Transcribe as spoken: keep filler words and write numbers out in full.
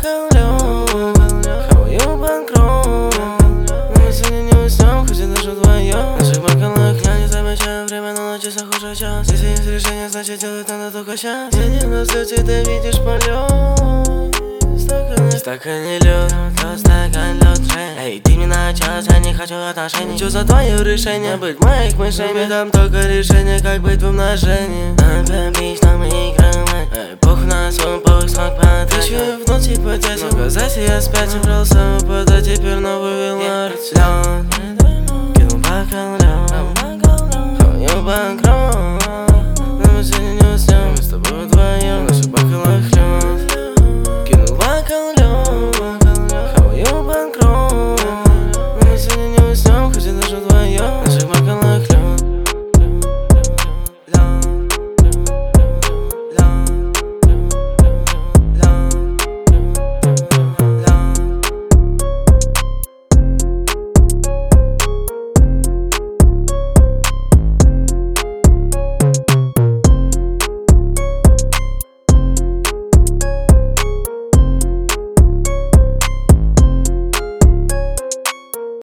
бокал лёд, хаваю банкрот. Но мы сегодня не уснем, хоть и даже вдвоем. В наших бокалах я не замечаю время, но на часах уже час. Если есть решение, значит делать надо только сейчас. Сидим на взлете, ты видишь полет. В стакане лёд, лёд, стакан лёд. Эй, ты мне на час, я не хочу отношений. Чё за твое решение быть моих мышей? Там только решение, как быть в умножении. Опять нам играть. Эй, похуй на свой похуй, смог потратить. Еще и внутри потратил. Но казать я спять собрался упадать. Теперь новый Вилард. Лёд, кинул бокал лёд, хаваю банкрот. Но мы сегодня не уснем, мы с тобой вдвоем. В наших бокалах лёд, кинул бокал лёд.